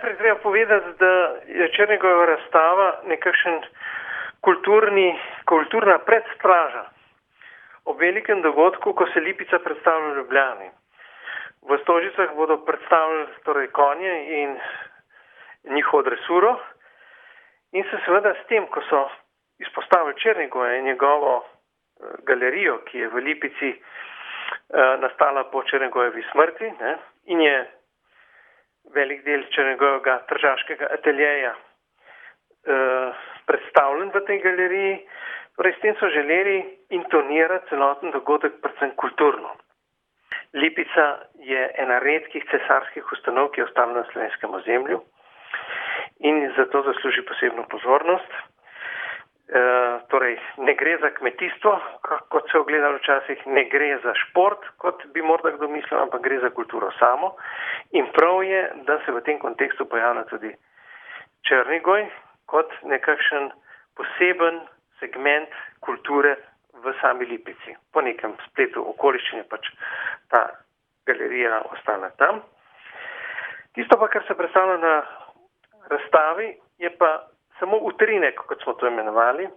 Najprej treba povedati, da je Černigojeva razstava nekakšen kulturna predstraža ob velikem dogodku, ko se Lipica predstavlja v Ljubljani. V Stožicah bodo predstavljali konje in njihovo dresuro in se seveda s tem, ko so izpostavili Černigoja in njegovo galerijo, ki je v Lipici nastala po Černigojevi smrti, ne, in je velik del Černigojevega tržaškega ateljeja predstavljen v tej galeriji. Torej, s tem so želeli intonirati celoten dogodek predvsem kulturno. Lipica je ena redkih cesarskih ustanov, ki je ostala na slovenskem ozemlju in zato zasluži posebno pozornost. Torej, ne gre za kmetijstvo, kot se je ogledalo včasih, ne gre za šport, kot bi morda kdo mislil, ampak gre za kulturo samo. In prav je, da se v tem kontekstu pojavlja tudi Černigoj kot nekakšen poseben segment kulture v sami Lipici. Po nekem spletu okoliščine pač ta galerija ostala tam. Tisto pa, kar se predstavlja na razstavi, je pa samo utrinek, kot smo to imenovali,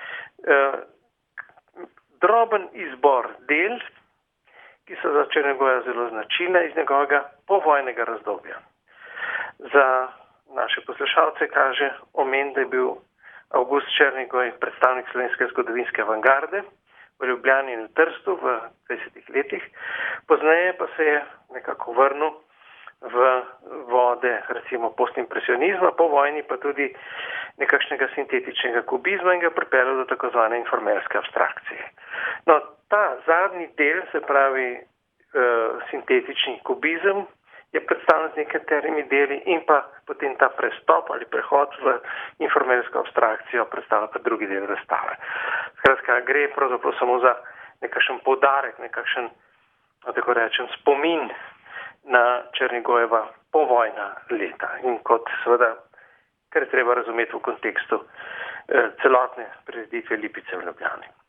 droben izbor del, ki so za Černigoja zelo značilne iz njegovega povojnega razdobja. Za naše poslušalce kaže omen, da je bil Avgust Černigoj predstavnik slovenske zgodovinske avangarde v Ljubljani in v Trstu v 20 letih. Pozneje pa se je nekako vrnil v vode, recimo, postimpresionizma, po vojni pa tudi nekakšnega sintetičnega kubizma in ga pripeljal do tako zvane informerske abstrakcije. No, ta zadnji del, se pravi sintetični kubizem, je predstavljen z nekaterimi deli in pa potem ta prestop ali prehod v informersko abstrakcijo predstavlja pa drugi del razstave. Skratka, gre pravzaprav samo za nekakšen poudarek, nekakšen, tako rečem, spomin na Černigojeva povojna leta in kot seveda, kar je treba razumeti v kontekstu celotne prireditve Lipice v Ljubljani.